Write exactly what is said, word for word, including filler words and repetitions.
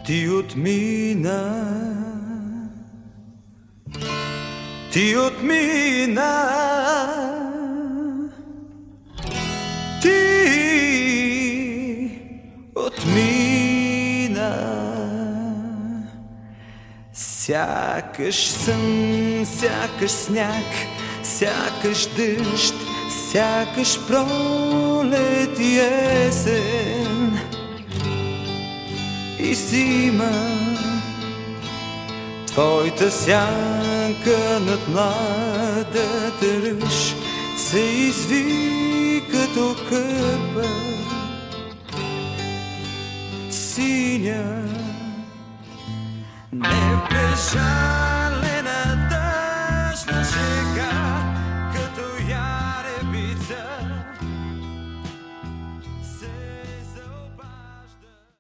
Ти отмина, ти отмина, ти отмина. Сякаш сън, сякаш сняг, сякаш дъжд, сякаш пролет и есен и зима. Твоята сянка над младата ръж се изви като кърпа синя. Не бежа